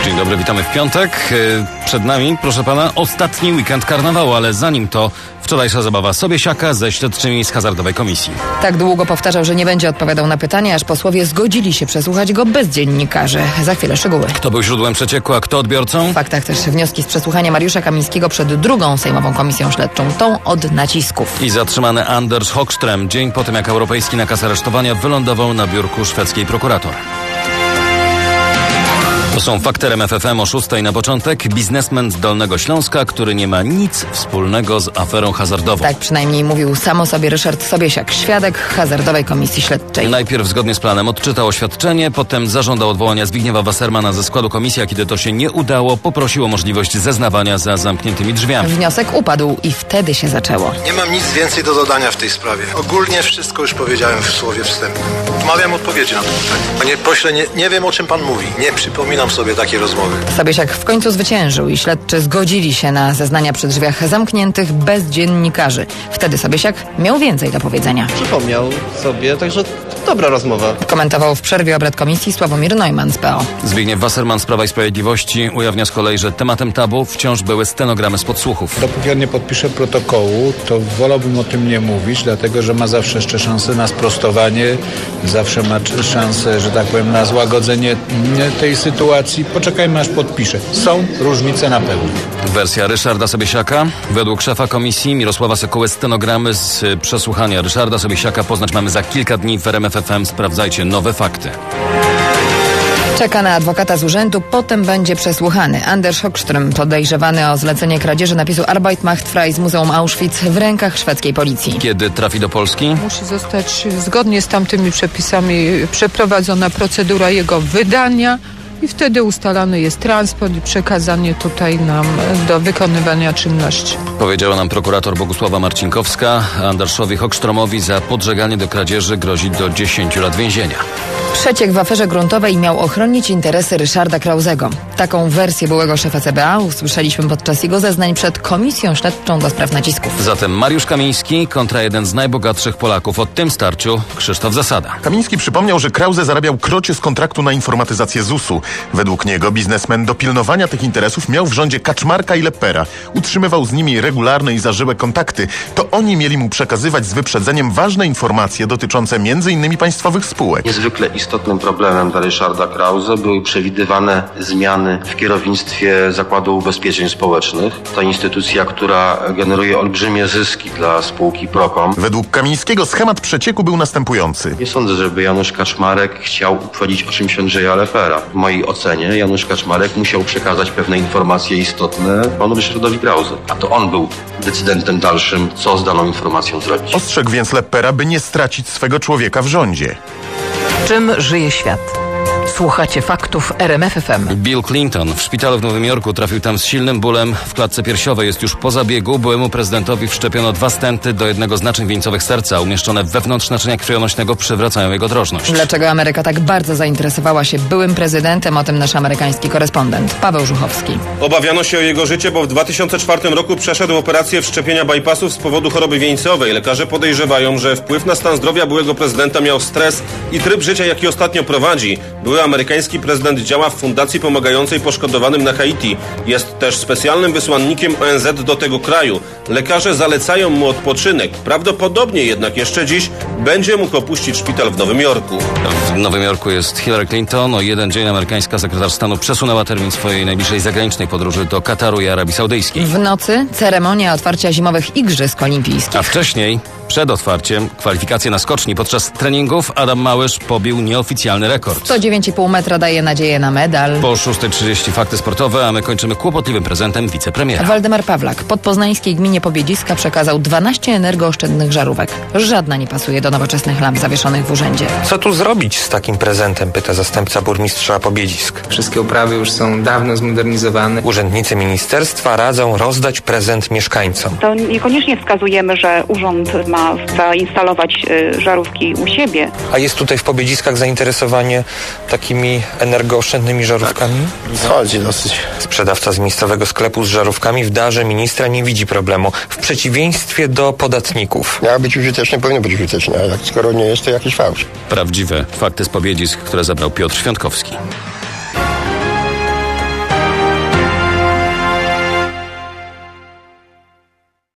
Dzień dobry, witamy w piątek. Przed nami, proszę pana, ostatni weekend karnawału, ale zanim to wczorajsza zabawa Sobiesiaka ze śledczymi z hazardowej komisji. Tak długo powtarzał, że nie będzie odpowiadał na pytania, aż posłowie zgodzili się przesłuchać go bez dziennikarzy. Za chwilę szczegóły. Kto był źródłem przecieku, a kto odbiorcą? W faktach też wnioski z przesłuchania Mariusza Kamińskiego przed drugą sejmową komisją śledczą, tą od nacisków. I zatrzymany Anders Högström dzień po tym, jak europejski nakaz aresztowania wylądował na biurku szwedzkiej prokurator. To są fakty RMF FM o 6:00 na początek. Biznesmen z Dolnego Śląska, który nie ma nic wspólnego z aferą hazardową. Tak przynajmniej mówił sam o sobie Ryszard Sobiesiak, świadek hazardowej komisji śledczej. Najpierw zgodnie z planem odczytał oświadczenie, potem zażądał odwołania Zbigniewa Wassermana ze składu komisji, a kiedy to się nie udało, poprosił o możliwość zeznawania za zamkniętymi drzwiami. Wniosek upadł i wtedy się zaczęło. Nie mam nic więcej do dodania w tej sprawie. Ogólnie wszystko już powiedziałem w słowie wstępnym. Odmawiam odpowiedzi na to pytanie. Panie pośle, nie wiem, o czym pan mówi. Nie przypominam sobie takiej rozmowy. Sobiesiak w końcu zwyciężył i śledczy zgodzili się na zeznania przy drzwiach zamkniętych bez dziennikarzy. Wtedy Sobiesiak miał więcej do powiedzenia. Przypomniał sobie, także dobra rozmowa. Komentował w przerwie obrad komisji Sławomir Neumann z PO. Zbigniew Wasserman z Prawa i Sprawiedliwości ujawnia z kolei, że tematem tabu wciąż były stenogramy z podsłuchów. Dopóki ja nie podpiszę protokołu, to wolałbym o tym nie mówić, dlatego że ma zawsze jeszcze szansę na sprostowanie, zawsze ma szansę, że tak powiem, na złagodzenie tej sytuacji. Poczekajmy, aż podpiszę. Są różnice na pewno. Wersja Ryszarda Sobiesiaka. Według szefa komisji Mirosława Sekuły stenogramy z przesłuchania Ryszarda Sobiesiaka poznać mamy za kilka dni w RMF FM. Sprawdzajcie nowe fakty. Czeka na adwokata z urzędu, potem będzie przesłuchany. Anders Högström, podejrzewany o zlecenie kradzieży napisu Arbeit macht frei z Muzeum Auschwitz w rękach szwedzkiej policji. Kiedy trafi do Polski? Musi zostać zgodnie z tamtymi przepisami przeprowadzona procedura jego wydania i wtedy ustalany jest transport i przekazanie tutaj nam do wykonywania czynności. Powiedziała nam prokurator Bogusława Marcinkowska. Andersowi Högströmowi za podżeganie do kradzieży grozi do 10 lat więzienia. Przeciek w aferze gruntowej miał ochronić interesy Ryszarda Krauzego. Taką wersję byłego szefa CBA usłyszeliśmy podczas jego zeznań przed Komisją Śledczą do spraw nacisków. Zatem Mariusz Kamiński kontra jeden z najbogatszych Polaków. O tym starciu Krzysztof Zasada. Kamiński przypomniał, że Krause zarabiał krocie z kontraktu na informatyzację ZUS-u. Według niego biznesmen do pilnowania tych interesów miał w rządzie Kaczmarka i Leppera. Utrzymywał z nimi regularne i zażyłe kontakty. To oni mieli mu przekazywać z wyprzedzeniem ważne informacje dotyczące m.in. państwowych spółek. Niezwykle istotnym problemem dla Ryszarda Krause były przewidywane zmiany w kierownictwie Zakładu Ubezpieczeń Społecznych. To instytucja, która generuje olbrzymie zyski dla spółki Procom. Według Kamińskiego schemat przecieku był następujący. Nie sądzę, żeby Janusz Kaczmarek chciał uchwalić o czymś Andrzeja Leppera. W mojej ocenie Janusz Kaczmarek musiał przekazać pewne informacje istotne panu Ryszardowi Krause. A to on był decydentem dalszym, co z daną informacją zrobić. Ostrzegł więc Leppera, by nie stracić swego człowieka w rządzie. Czym żyje świat? Słuchacie faktów RMF FM. Bill Clinton w szpitalu w Nowym Jorku trafił tam z silnym bólem w klatce piersiowej. Jest już po zabiegu. Byłemu prezydentowi wszczepiono 2 stenty do jednego z naczyń wieńcowych serca. Umieszczone wewnątrz naczynia krwionośnego przywracają jego drożność. Dlaczego Ameryka tak bardzo zainteresowała się byłym prezydentem? O tym nasz amerykański korespondent Paweł Żuchowski. Obawiano się o jego życie, bo w 2004 roku przeszedł operację wszczepienia bypassów z powodu choroby wieńcowej. Lekarze podejrzewają, że wpływ na stan zdrowia byłego prezydenta miał stres i tryb życia, jaki ostatnio prowadzi. Były amerykański prezydent działa w fundacji pomagającej poszkodowanym na Haiti. Jest też specjalnym wysłannikiem ONZ do tego kraju. Lekarze zalecają mu odpoczynek. Prawdopodobnie jednak jeszcze dziś będzie mógł opuścić szpital w Nowym Jorku. W Nowym Jorku jest Hillary Clinton. O jeden dzień amerykańska sekretarz stanu przesunęła termin swojej najbliższej zagranicznej podróży do Kataru i Arabii Saudyjskiej. W nocy ceremonia otwarcia zimowych Igrzysk Olimpijskich. A wcześniej, przed otwarciem, kwalifikacje na skoczni. Podczas treningów Adam Małysz pobił nieoficjalny rekord. 109,5 metra daje nadzieję na medal. Po 6:30 fakty sportowe, a my kończymy kłopotliwym prezentem wicepremiera. Waldemar Pawlak pod poznańskiej gminie Pobiedziska przekazał 12 energooszczędnych żarówek. Żadna nie pasuje do nowoczesnych lamp zawieszonych w urzędzie. Co tu zrobić z takim prezentem, pyta zastępca burmistrza Pobiedzisk. Wszystkie uprawy już są dawno zmodernizowane. Urzędnicy ministerstwa radzą rozdać prezent mieszkańcom. To niekoniecznie wskazujemy, że urząd ma zainstalować żarówki u siebie. A jest tutaj w Pobiedziskach zainteresowanie takimi energooszczędnymi żarówkami? Chodzi dosyć. Sprzedawca z miejscowego sklepu z żarówkami w darze ministra nie widzi problemu. W przeciwieństwie do podatników. Miało być użyteczne, powinno być użyteczne, a skoro nie jest, to jakiś fałsz. Prawdziwe fakty z Pobiedzisk, które zabrał Piotr Świątkowski.